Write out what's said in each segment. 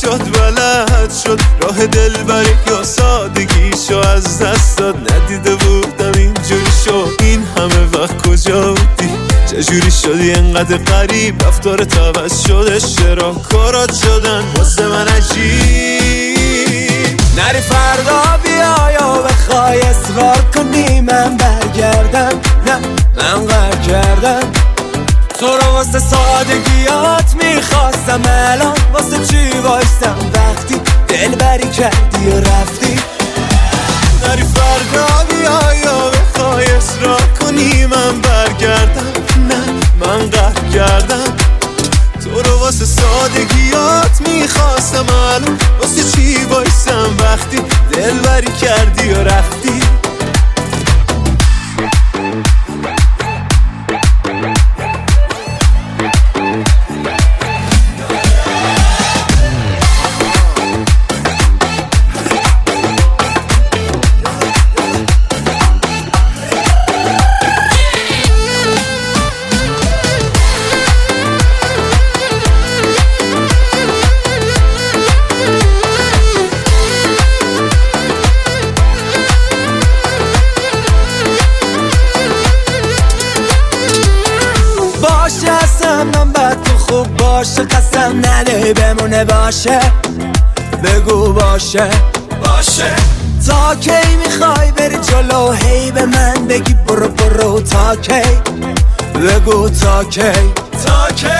چشات بلد شد راه دلبری یا سادگیشو از دست داد. ندیده بودم اینجوری شد این همه وقت کجا بودی؟ چجوری شدی انقدر غریب؟ رفتارت عوض شده، چرا کارات شدن واسه من عجیب؟ نری فردا بیا یا بخوای اصرار کنی من برگردم، نه من قهر کردم تو رو واسه سادگیات میخواستم، الان واسه چی وایستم وقتی دلبری کردی و رفتی؟ نری فردا بیا یا بخوای اصرار کنی من برگردم، نه من قهر کردم تو رو واسه سادگیات میخواستم، الان واسه چی وایستم وقتی دلبری کردی و رفتی؟ من بد تو خوب باشه قسم نده بمونه باشه، بگو باشه باشه. تا کی میخوای بری جلو هی به من بگی برو برو؟ تا کی بگو تا کی تا کی؟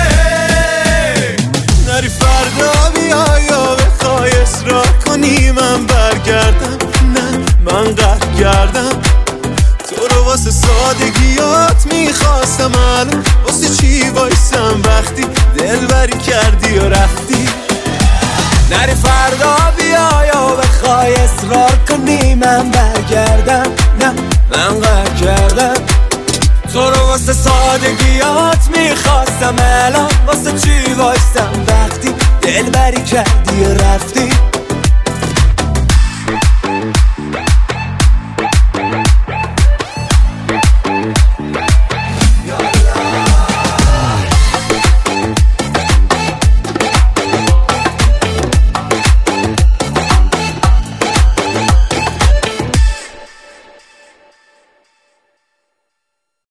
نری فردا بیا یا بخوای اصرار کنی من برگردم، نه من قهر کردم تو رو واسه سادگیات میخواستم، الان واسه چی وایستم وقتی دلبری کردی و رفتی؟ نری فردا بیا یا بخوای اصرار کنی من برگردم، نه من قهر کردم تو رو واسه سادگیات میخواستم، الان واسه چی وایستم وقتی دلبری کردی و رفتی؟